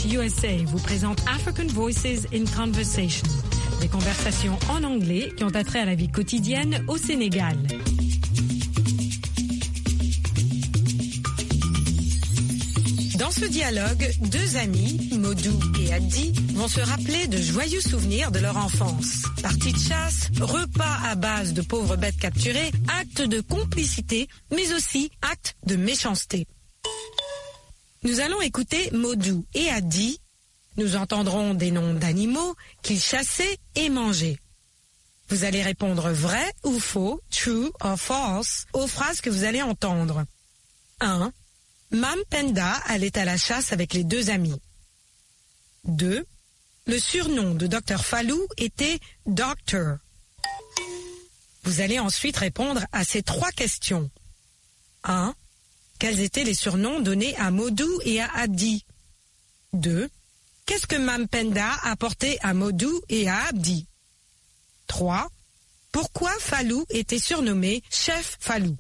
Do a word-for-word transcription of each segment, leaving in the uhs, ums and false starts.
U S A vous présente African Voices in Conversation, des conversations en anglais qui ont attrait à la vie quotidienne au Sénégal. Dans ce dialogue, deux amis, Modou et Addi, vont se rappeler de joyeux souvenirs de leur enfance. Parties de chasse, repas à base de pauvres bêtes capturées, actes de complicité, mais aussi actes de méchanceté. Nous allons écouter Modou et Addi. Nous entendrons des noms d'animaux qu'ils chassaient et mangeaient. Vous allez répondre vrai ou faux, true or false, aux phrases que vous allez entendre. un. Mam Penda allait à la chasse avec les deux amis. deux. Le surnom de docteur Fallou était Doctor. Vous allez ensuite répondre à ces trois questions. un. Quels étaient les surnoms donnés à Modou et à Addi? deux. Qu'est-ce que Mam Penda apportait à Modou et à Addi? trois. Pourquoi Fallou était surnommé Chef Fallou?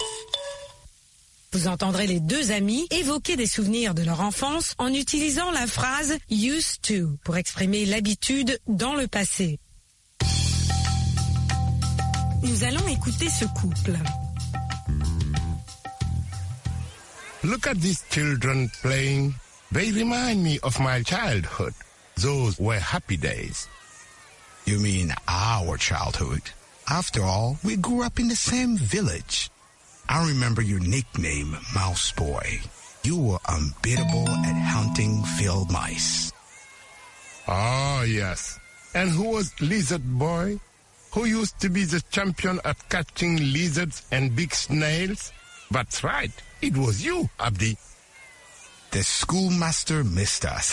Vous entendrez les deux amis évoquer des souvenirs de leur enfance en utilisant la phrase « used to » pour exprimer l'habitude dans le passé. Nous allons écouter ce couple. Look at these children playing. They remind me of my childhood. Those were happy days. You mean our childhood? After all, we grew up in the same village. I remember your nickname, Mouse Boy. You were unbeatable at hunting field mice. Oh, yes. And who was Lizard Boy? Who used to be the champion at catching lizards and big snails? That's right. It was you, Abdi. The schoolmaster missed us.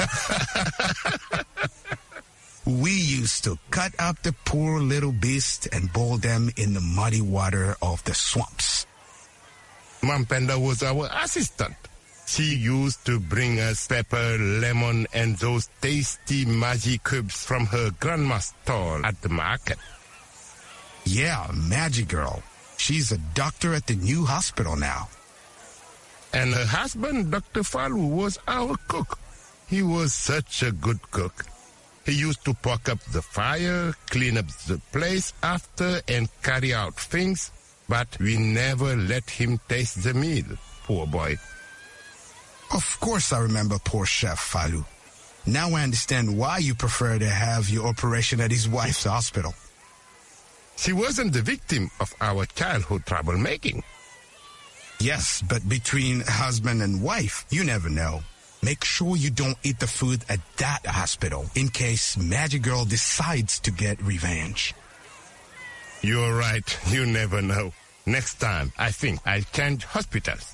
We used to cut up the poor little beasts and boil them in the muddy water of the swamps. Mam Penda was our assistant. She used to bring us pepper, lemon, and those tasty magic cubes from her grandma's stall at the market. Yeah, Magic Girl. She's a doctor at the new hospital now. And her husband, Doctor Fallou, was our cook. He was such a good cook. He used to poke up the fire, clean up the place after, and carry out things, but we never let him taste the meal, poor boy. Of course I remember poor Chef Fallou. Now I understand why you prefer to have your operation at his wife's hospital. She wasn't the victim of our childhood troublemaking. Yes, but between husband and wife, you never know. Make sure you don't eat the food at that hospital in case Magic Girl decides to get revenge. You're right. You never know. Next time, I think I'll change hospitals.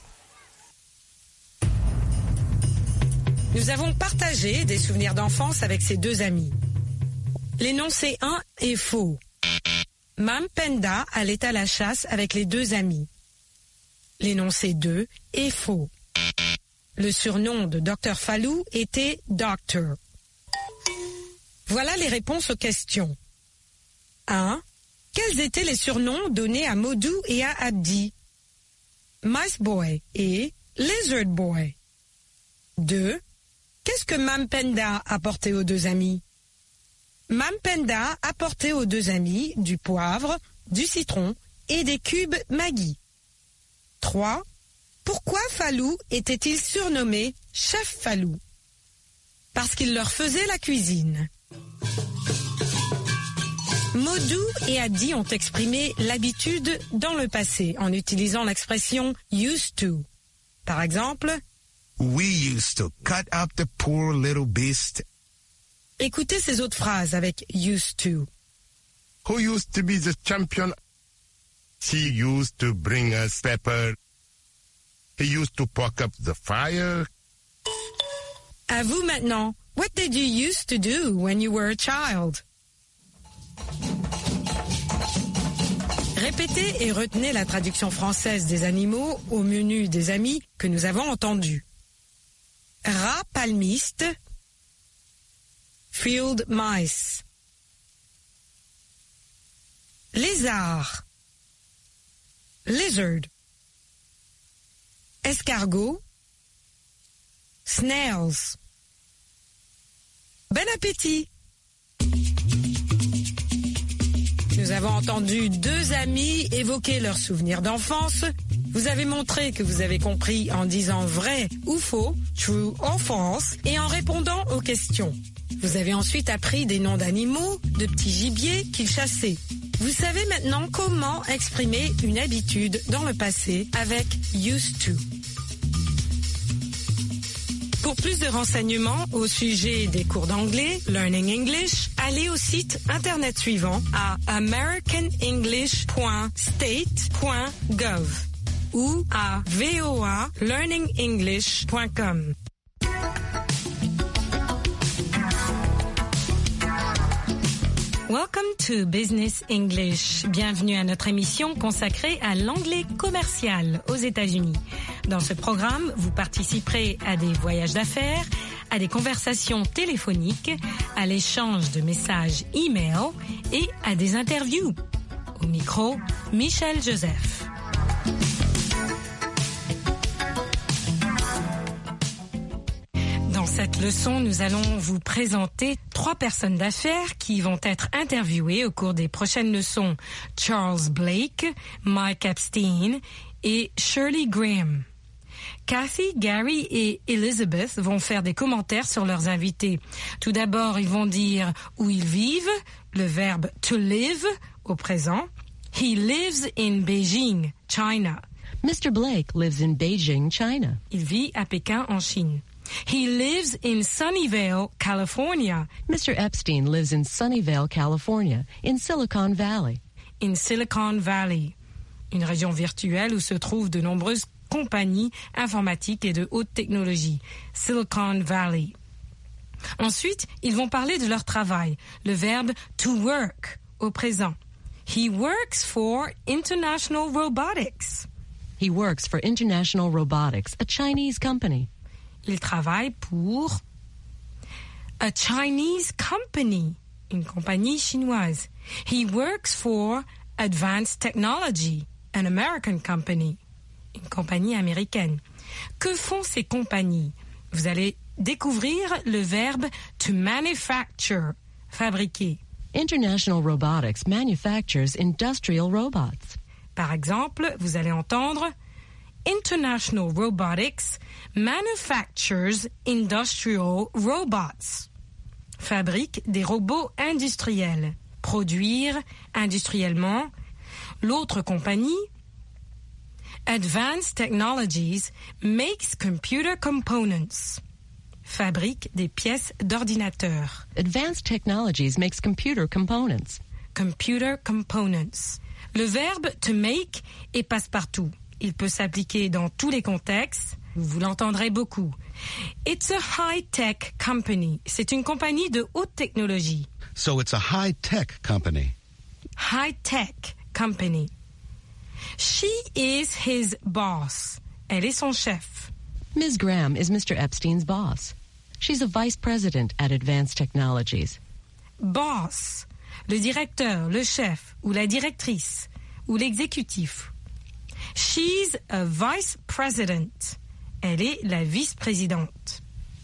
Nous avons partagé des souvenirs d'enfance avec ces deux amis. L'énoncé un est faux. Mam Penda allait à la chasse avec les deux amis. L'énoncé deux est faux. Le surnom de docteur Fallou était Doctor. Voilà les réponses aux questions. un. Quels étaient les surnoms donnés à Modou et à Addi? Mice Boy et Lizard Boy. deux. Qu'est-ce que Mam Penda apportait aux deux amis? Mam Penda apportait aux deux amis du poivre, du citron et des cubes Maggi. trois. Pourquoi Fallou était-il surnommé Chef Fallou? Parce qu'il leur faisait la cuisine. Modou et Addi ont exprimé l'habitude dans le passé en utilisant l'expression « used to ». Par exemple, « We used to cut up the poor little beast ». Écoutez ces autres phrases avec « used to ». Who used to be the champion? She used to bring us pepper. He used to poke up the fire. À vous maintenant. What did you used to do when you were a child? Répétez et retenez la traduction française des animaux au menu des amis que nous avons entendu. Rat palmiste, field mice. Lézard, lizard. Escargot, snails. Bon appétit! Nous avons entendu deux amis évoquer leurs souvenirs d'enfance. Vous avez montré que vous avez compris en disant vrai ou faux, true or false, et en répondant aux questions. Vous avez ensuite appris des noms d'animaux, de petits gibiers qu'ils chassaient. Vous savez maintenant comment exprimer une habitude dans le passé avec used to. Pour plus de renseignements au sujet des cours d'anglais, Learning English, allez au site internet suivant à american english point state point gov ou à v o a learning english point com. Welcome to Business English. Bienvenue à notre émission consacrée à l'anglais commercial aux États-Unis. Dans ce programme, vous participerez à des voyages d'affaires, à des conversations téléphoniques, à l'échange de messages e-mail et à des interviews. Au micro, Michel Joseph. Dans cette leçon, nous allons vous présenter trois personnes d'affaires qui vont être interviewées au cours des prochaines leçons. Charles Blake, Mike Epstein et Shirley Graham. Kathy, Gary et Elizabeth vont faire des commentaires sur leurs invités. Tout d'abord, ils vont dire où ils vivent, le verbe to live au présent. He lives in Beijing, China. Mister Blake lives in Beijing, China. Il vit à Pékin, en Chine. He lives in Sunnyvale, California. Mister Epstein lives in Sunnyvale, California, in Silicon Valley. In Silicon Valley, une région virtuelle où se trouvent de nombreuses compagnies informatiques et de haute technologie. Silicon Valley. Ensuite, ils vont parler de leur travail, le verbe to work au présent. He works for International Robotics. He works for International Robotics, a Chinese company. Il travaille pour a Chinese company, une compagnie chinoise. He works for Advanced Technology, an American company, une compagnie américaine. Que font ces compagnies? Vous allez découvrir le verbe to manufacture, fabriquer. International Robotics manufactures industrial robots. Par exemple, vous allez entendre International Robotics manufactures industrial robots. Fabrique des robots industriels. Produire industriellement. L'autre compagnie, Advanced Technologies, makes computer components. Fabrique des pièces d'ordinateur. Advanced Technologies makes computer components. Computer components. Le verbe to make est passe-partout. Il peut s'appliquer dans tous les contextes. Vous l'entendrez beaucoup. It's a high-tech company. C'est une compagnie de haute technologie. So it's a high-tech company. High-tech company. She is his boss. Elle est son chef. Miz Graham is Mister Epstein's boss. She's a vice president at Advanced Technologies. Boss. Le directeur, le chef, ou la directrice, ou l'exécutif. She's a vice president. Elle est la vice-présidente.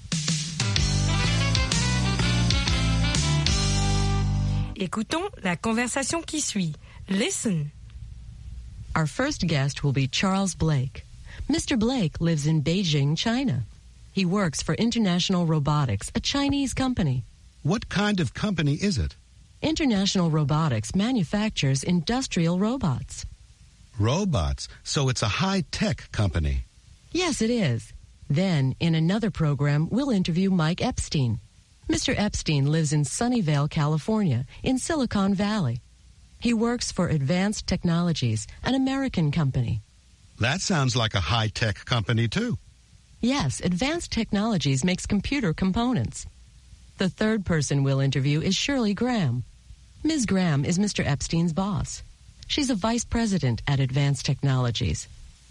Écoutons la conversation qui suit. Listen. Our first guest will be Charles Blake. Mister Blake lives in Beijing, China. He works for International Robotics, a Chinese company. What kind of company is it? International Robotics manufactures industrial robots. Robots. So it's a high-tech company. Yes, it is. Then, in another program, we'll interview Mike Epstein. Mister Epstein lives in Sunnyvale, California, in Silicon Valley. He works for Advanced Technologies, an American company. That sounds like a high-tech company, too. Yes, Advanced Technologies makes computer components. The third person we'll interview is Shirley Graham. Miz Graham is Mister Epstein's boss. She's a vice president at Advanced Technologies.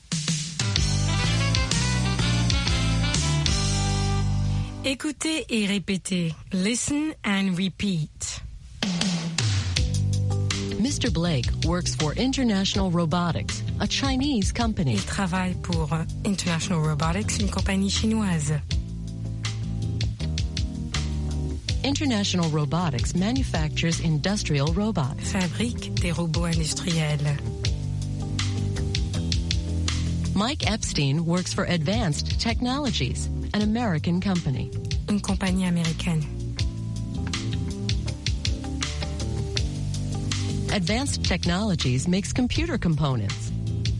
Écoutez et répétez. Listen and repeat. Mister Blake works for International Robotics, a Chinese company. Il travaille pour International Robotics, une compagnie chinoise. International Robotics manufactures industrial robots. Fabrique des robots industriels. Mike Epstein works for Advanced Technologies, an American company. Une compagnie américaine. Advanced Technologies makes computer components.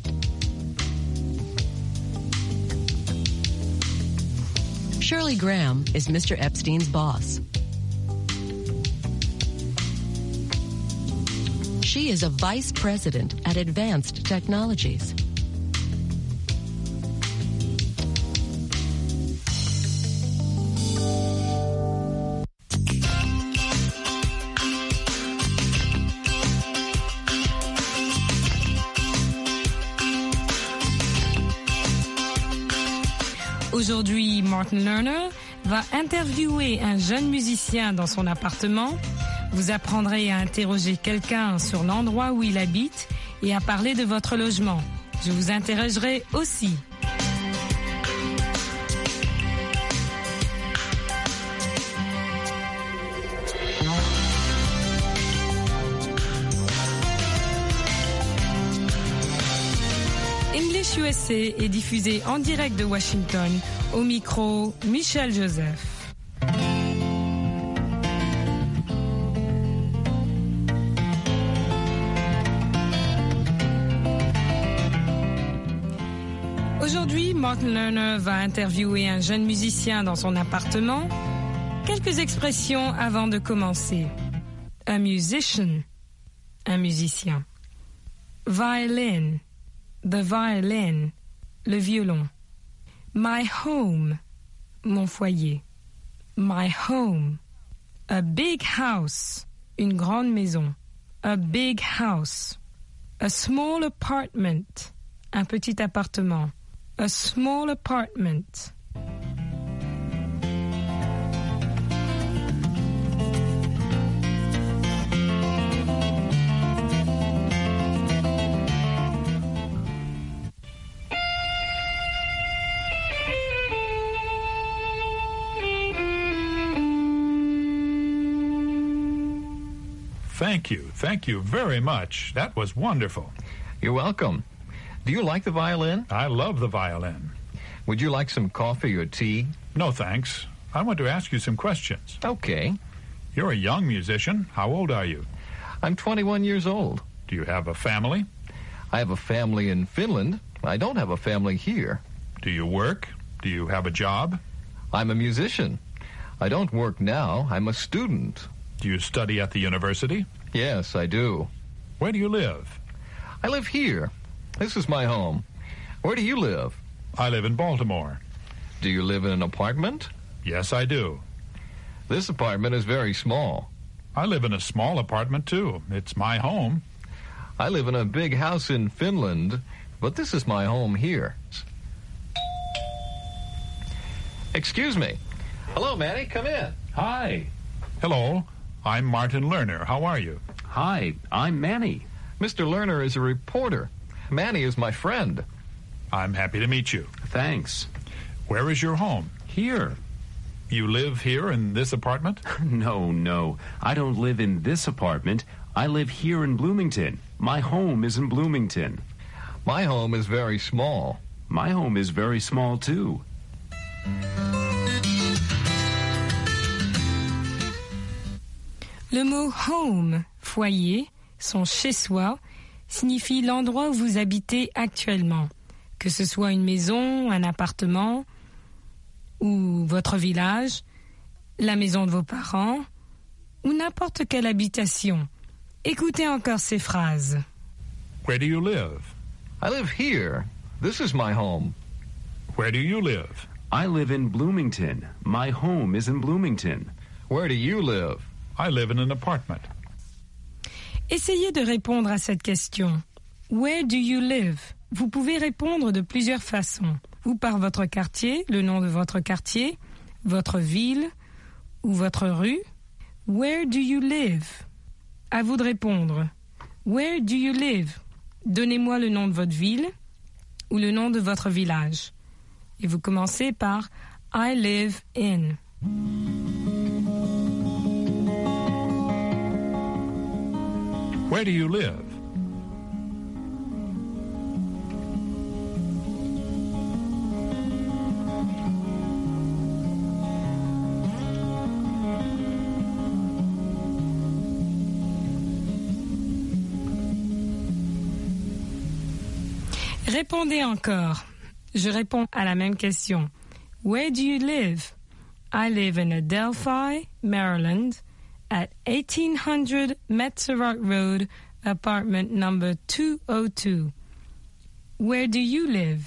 Shirley Graham is Mister Epstein's boss. She is a vice president at Advanced Technologies. Aujourd'hui, Martin Lerner va interviewer un jeune musicien dans son appartement. Vous apprendrez à interroger quelqu'un sur l'endroit où il habite et à parler de votre logement. Je vous interrogerai aussi. English U S A est diffusé en direct de Washington. Au micro, Michel Joseph. Aujourd'hui, Martin Lerner va interviewer un jeune musicien dans son appartement. Quelques expressions avant de commencer. A musician, un musicien. Violin, the violin, le violon. My home, mon foyer. My home. A big house, une grande maison. A big house. A small apartment, un petit appartement. A small apartment. Thank you. Thank you very much. That was wonderful. You're welcome. Do you like the violin? I love the violin. Would you like some coffee or tea? No, thanks. I want to ask you some questions. Okay. You're a young musician. How old are you? I'm twenty-one years old. Do you have a family? I have a family in Finland. I don't have a family here. Do you work? Do you have a job? I'm a musician. I don't work now. I'm a student. Do you study at the university? Yes, I do. Where do you live? I live here. This is my home. Where do you live? I live in Baltimore. Do you live in an apartment? Yes, I do. This apartment is very small. I live in a small apartment, too. It's my home. I live in a big house in Finland, but this is my home here. Excuse me. Hello, Manny. Come in. Hi. Hello. I'm Martin Lerner. How are you? Hi, I'm Manny. Mister Lerner is a reporter. Manny is my friend. I'm happy to meet you. Thanks. Where is your home? Here. You live here in this apartment? No, no. I don't live in this apartment. I live here in Bloomington. My home is in Bloomington. My home is very small. My home is very small, too. Le mot home, foyer, son chez-soi, signifie l'endroit où vous habitez actuellement, que ce soit une maison, un appartement ou votre village, la maison de vos parents ou n'importe quelle habitation. Écoutez encore ces phrases. Where do you live? I live here. This is my home. Where do you live? I live in Bloomington. My home is in Bloomington. Where do you live? I live in an apartment. Essayez de répondre à cette question. Where do you live? Vous pouvez répondre de plusieurs façons. Ou par votre quartier, le nom de votre quartier, votre ville ou votre rue. Where do you live? À vous de répondre. Where do you live? Donnez-moi le nom de votre ville ou le nom de votre village. Et vous commencez par I live in. Where do you live? Répondez encore. Je réponds à la même question. Where do you live? I live in Adelphi, Maryland, at eighteen hundred Metzerock Road, apartment number two oh two. Where do you live?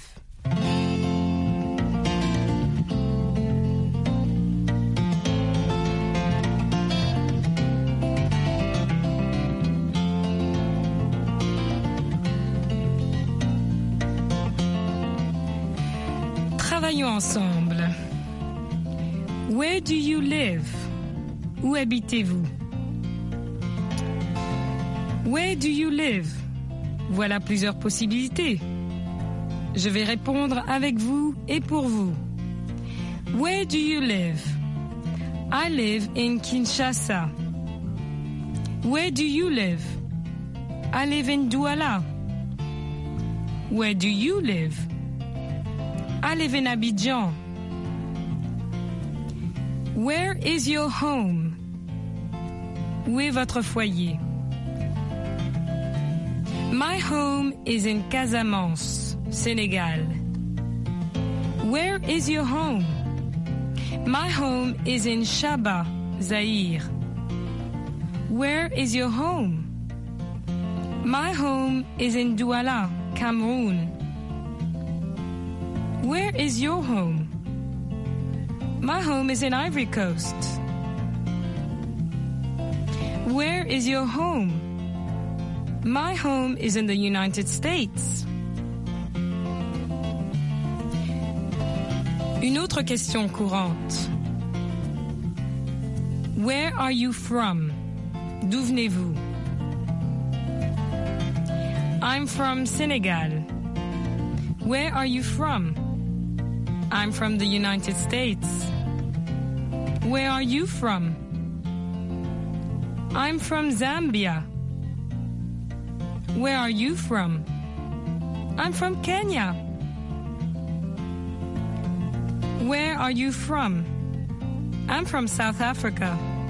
Travaillons ensemble. Where do you live? Où habitez-vous? Where do you live? Voilà plusieurs possibilités. Je vais répondre avec vous et pour vous. Where do you live? I live in Kinshasa. Where do you live? I live in Douala. Where do you live? I live in Abidjan. Where is your home? Où est votre foyer? My home is in Casamance, Senegal. Where is your home? My home is in Shaba, Zaire. Where is your home? My home is in Douala, Cameroon. Where is your home? My home is in Ivory Coast. Where is your home? My home is in the United States. Une autre question courante. Where are you from? D'où venez-vous? I'm from Senegal. Where are you from? I'm from the United States. Where are you from? I'm from Zambia. Where are you from? I'm from Kenya. Where are you from? I'm from South Africa.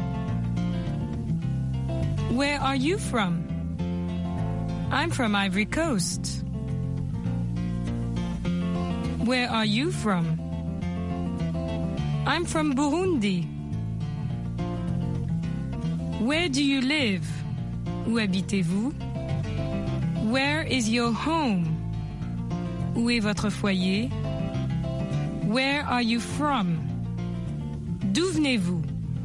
Where are you from? I'm from Ivory Coast. Where are you from? I'm from Burundi. Where do you live? Où habitez-vous? Where is your home? Où est votre foyer? Where are you from? D'où venez-vous?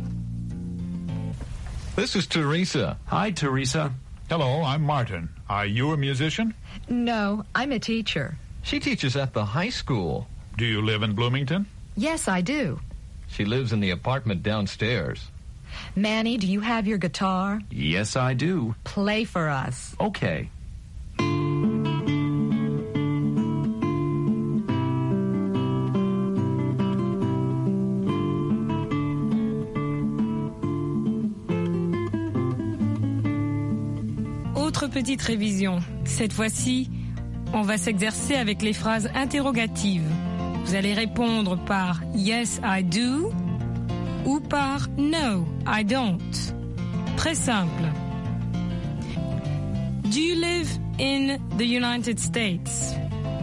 This is Teresa. Hi, Teresa. Hello, I'm Martin. Are you a musician? No, I'm a teacher. She teaches at the high school. Do you live in Bloomington? Yes, I do. She lives in the apartment downstairs. Manny, do you have your guitar? Yes, I do. Play for us. Okay. Autre petite révision. Cette fois-ci, on va s'exercer avec les phrases interrogatives. Vous allez répondre par Yes, I do ou par No, I don't. Très simple. Do you live in the United States?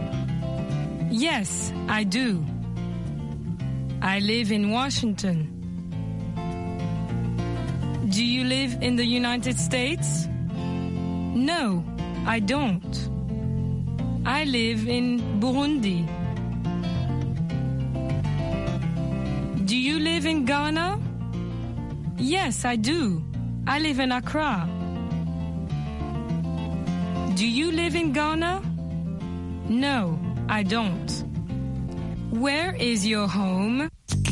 Yes, I do. I live in Washington. Do you live in the United States? No, I don't. I live in Burundi. Do you live in Ghana? Yes, I do. I live in Accra. Do you live in Ghana? No, I don't. Where is your home?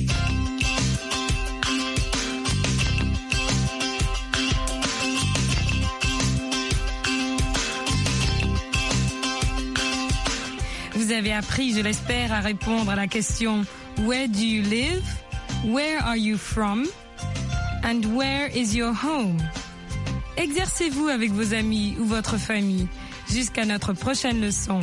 Vous avez appris, je l'espère, à répondre à la question Where do you live? Where are you from? And where is your home? exercez-vous avec vos amis ou votre famille. Jusqu'à notre prochaine leçon.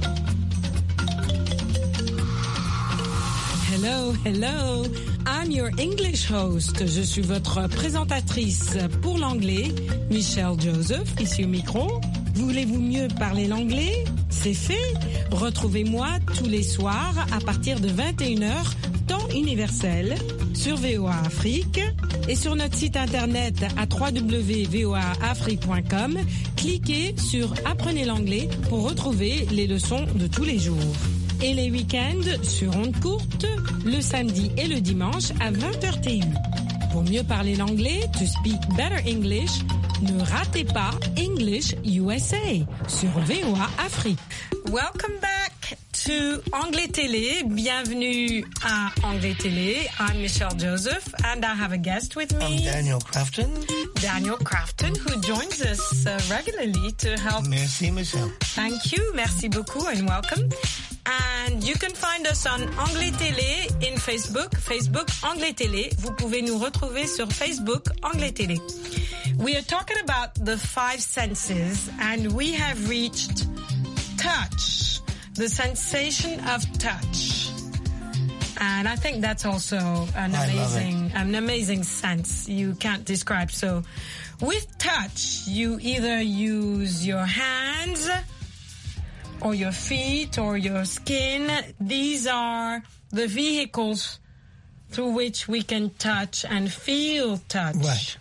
Hello, hello. I'm your English host. Je suis votre présentatrice pour l'anglais, Michelle Joseph, ici au micro. Voulez-vous mieux parler l'anglais? C'est fait. Retrouvez-moi tous les soirs à partir de vingt et une heures, temps universel, sur V O A Afrique et sur notre site internet à w w w point v o a afrique point com. Cliquez sur Apprenez l'anglais pour retrouver les leçons de tous les jours. Et les week-ends sur ondes courtes, le samedi et le dimanche à vingt heures T U. Pour mieux parler l'anglais, to speak better English, ne ratez pas English U S A sur V O A Afrique. Welcome back to Anglais Télé. Bienvenue à Anglais Télé. I'm Michelle Joseph and I have a guest with me. I'm Daniel Crafton. Daniel Crafton, who joins us uh, regularly to help. Merci, Michelle. Thank you. Merci beaucoup and welcome. And you can find us on Anglais Télé in Facebook, Facebook Anglais Télé. Vous pouvez nous retrouver sur Facebook Anglais Télé. We are talking about the five senses and we have reached touch, the sensation of touch. And I think that's also an I amazing, an amazing sense you can't describe. So with touch, you either use your hands or your feet or your skin. These are the vehicles through which we can touch and feel touch. Right.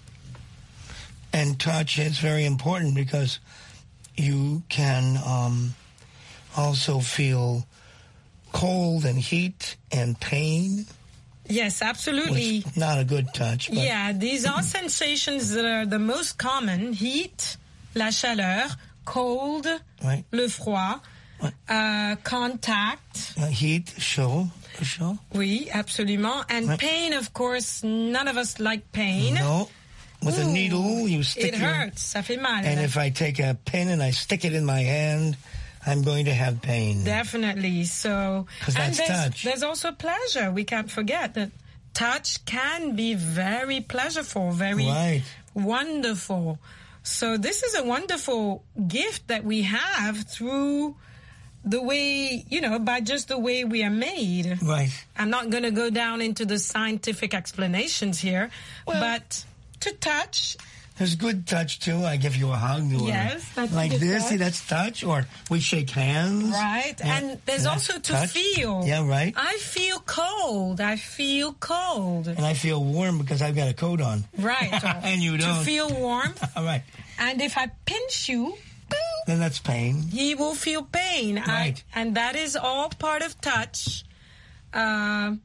And touch is very important because you can um, also feel cold and heat and pain. Yes, absolutely. Which, not a good touch. But yeah, these are sensations that are the most common. Heat, la chaleur, cold, right. le froid, right. uh, contact. Uh, heat, chaud, chaud. Oui, absolument. And right. pain, of course, none of us like pain. No. With Ooh, a needle, you stick it your... hurts, ça fait mal. And if I take a pin and I stick it in my hand, I'm going to have pain. Definitely. So, because that's and there's, touch. There's also pleasure. We can't forget that touch can be very pleasureful, very right. wonderful. So this is a wonderful gift that we have through the way, you know, by just the way we are made. Right. I'm not going to go down into the scientific explanations here, well, but to touch... There's good touch, too. I give you a hug. Or yes, that's like good this. touch. See, that's touch. Or we shake hands. Right. Yeah, and there's also to touch. feel. Yeah, right. I feel cold. I feel cold. And I feel warm because I've got a coat on. Right. And you don't. To feel warm. All right. And if I pinch you, then that's pain. You will feel pain. Right. I, and that is all part of touch. Uh,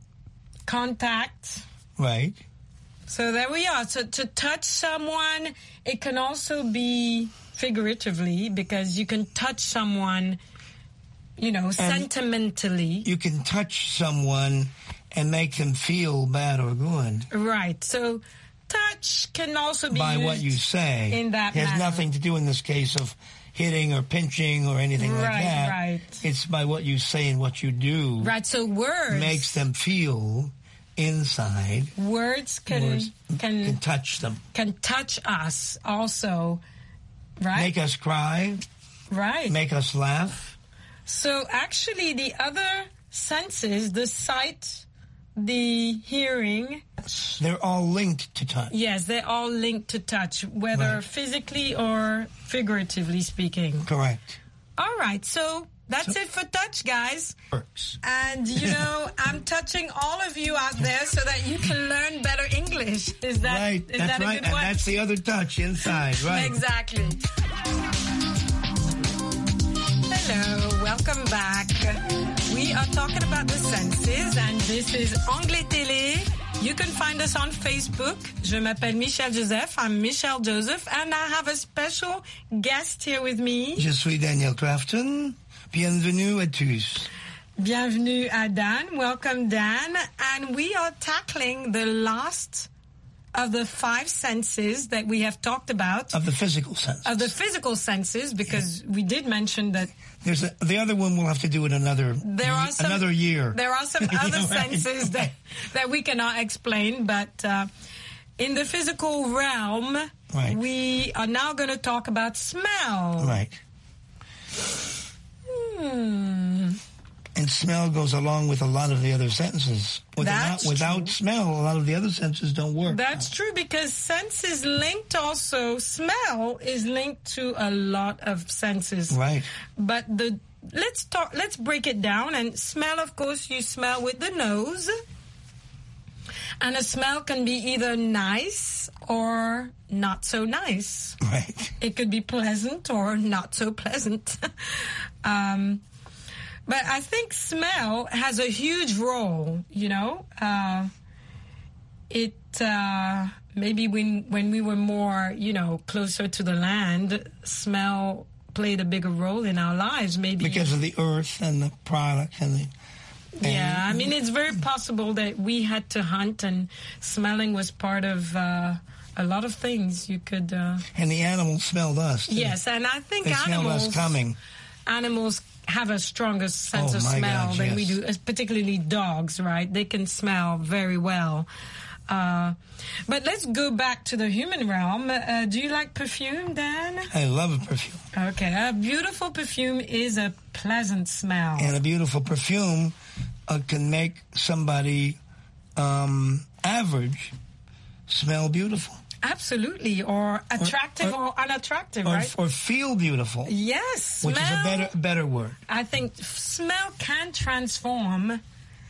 contact. Right. So there we are. So to touch someone, it can also be figuratively because you can touch someone, you know, and sentimentally. You can touch someone and make them feel bad or good. Right. So touch can also be by used what you say. In that it has manner. nothing to do in this case of hitting or pinching or anything right, like that. Right. It's by what you say and what you do. Right. So words makes them feel inside. Words can words can, can touch them. Can touch us also. Right. Make us cry. Right. Make us laugh. So actually the other senses, the sight, the hearing, they're all linked to touch. Yes, they're all linked to touch, whether right. physically or figuratively speaking. Correct. All right, so that's so, it for touch, guys. Works. And, you know, I'm touching all of you out there so that you can learn better English. Is that, right. is that's that a right. good and one? That's the other touch inside, right? Exactly. Hello, welcome back. We are talking about the senses, and this is Anglais Télé. You can find us on Facebook. Je m'appelle Michelle Joseph. I'm Michelle Joseph, and I have a special guest here with me. Je suis Daniel Crafton. Bienvenue à tous. Bienvenue à Dan. Welcome, Dan. And we are tackling the last of the five senses that we have talked about. Of the physical senses. Of the physical senses, because yeah. we did mention that. There's a, the other one we'll have to do in another there are some, another year. There are some other right. senses that, that we cannot explain, but uh, in the physical realm, Right. We are now going to talk about smell. Right. Hmm. And smell goes along with a lot of the other senses. Without, without smell, a lot of the other senses don't work. That's true, because sense is linked also. Smell is linked to a lot of senses. Right. But the let's talk. Let's break it down. And smell, of course, you smell with the nose. And a smell can be either nice or not so nice. Right. It could be pleasant or not so pleasant. um, but I think smell has a huge role, you know. Uh, it uh, maybe when when we were more, you know, closer to the land, smell played a bigger role in our lives, maybe. Because of the earth and the product and the... And yeah, I mean, it's very possible that we had to hunt, and smelling was part of uh, a lot of things you could... Uh, and the animals smelled us, too. Yes, and I think they animals... smelled us coming. Animals have a stronger sense oh, of my smell God, than yes. we do, particularly dogs, right? They can smell very well. Uh, but let's go back to the human realm. Uh, do you like perfume, Dan? I love a perfume. Okay, a beautiful perfume is a pleasant smell. And a beautiful perfume uh, can make somebody um, average smell beautiful. Absolutely, or attractive or, or, or unattractive, or, right? Or feel beautiful. Yes, which smell, is a better better word. I think smell can transform.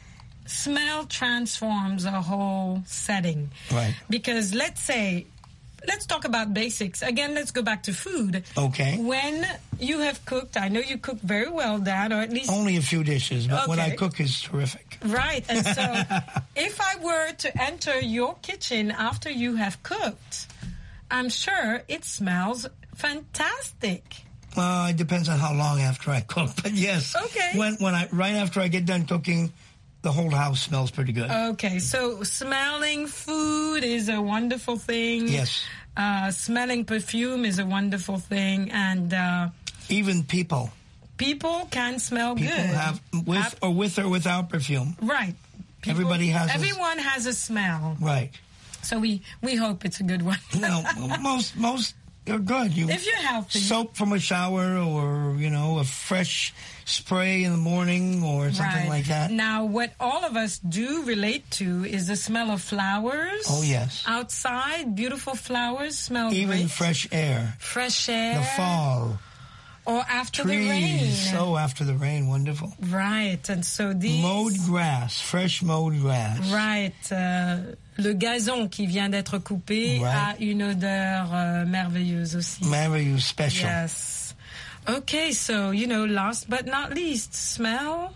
Smell transforms a whole setting. Right. Because let's say, let's talk about basics. Again, let's go back to food. Okay. When you have cooked, I know you cook very well, Dad, or at least... Only a few dishes, but okay. What I cook is terrific. Right. And so if I were to enter your kitchen after you have cooked, I'm sure it smells fantastic. Well, it depends on how long after I cook, but yes. Okay. When, when I, right after I get done cooking, the whole house smells pretty good. Okay, so smelling food is a wonderful thing. Yes. Uh, smelling perfume is a wonderful thing, and uh, even people. People can smell people good. People have with have, or with or without perfume. Right. People, Everybody has. Everyone a, has a smell. Right. So we we hope it's a good one. No, most most are good. You if you're healthy, soap from a shower, or you know, a fresh spray in the morning or something right. like that. Now, what all of us do relate to is the smell of flowers. Oh, yes. Outside, beautiful flowers smell Even great. fresh air. Fresh air. The fall. Or after Trees. the rain. Oh, after the rain, wonderful. Right, and so these... Mowed grass, fresh mowed grass. Right. Uh, le gazon qui vient d'être coupé right. a une odeur uh, merveilleuse aussi. Merveilleuse, special. Yes. Okay, so, you know, last but not least, smell.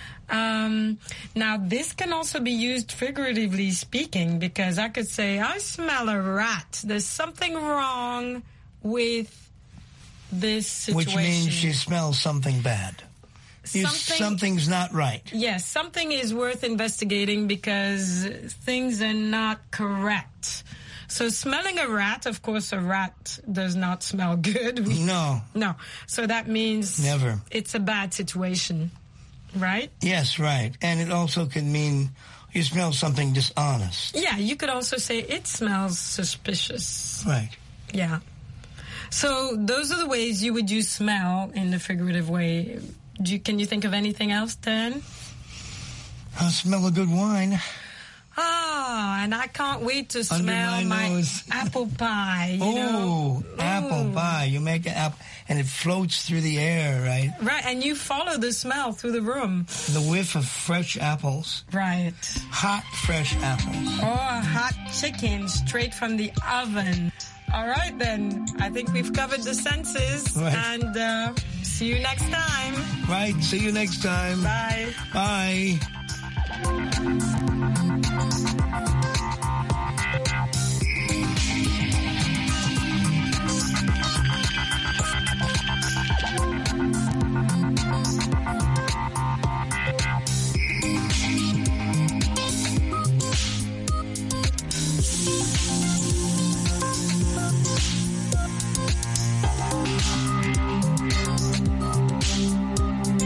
Um, now, this can also be used figuratively speaking, because I could say, I smell a rat. There's something wrong with this situation. Which means you smell something bad. You, Something, something's not right. Yes, something is worth investigating because things are not correct. So smelling a rat, of course, a rat does not smell good. No. No. So that means never. It's a bad situation, right? Yes, right. And it also can mean you smell something dishonest. Yeah, you could also say it smells suspicious. Right. Yeah. So those are the ways you would use smell in the figurative way. Do you, can you think of anything else, Dan? I smell a good wine. Ah, and I can't wait to Under smell my, my nose. apple pie. You oh, know? apple Ooh. pie. You make an apple, and it floats through the air, right? Right, and you follow the smell through the room. The whiff of fresh apples. Right. Hot, fresh apples. Or hot chicken straight from the oven. All right, then. I think we've covered the senses. Right. And uh, see you next time. Right. See you next time. Bye. Bye.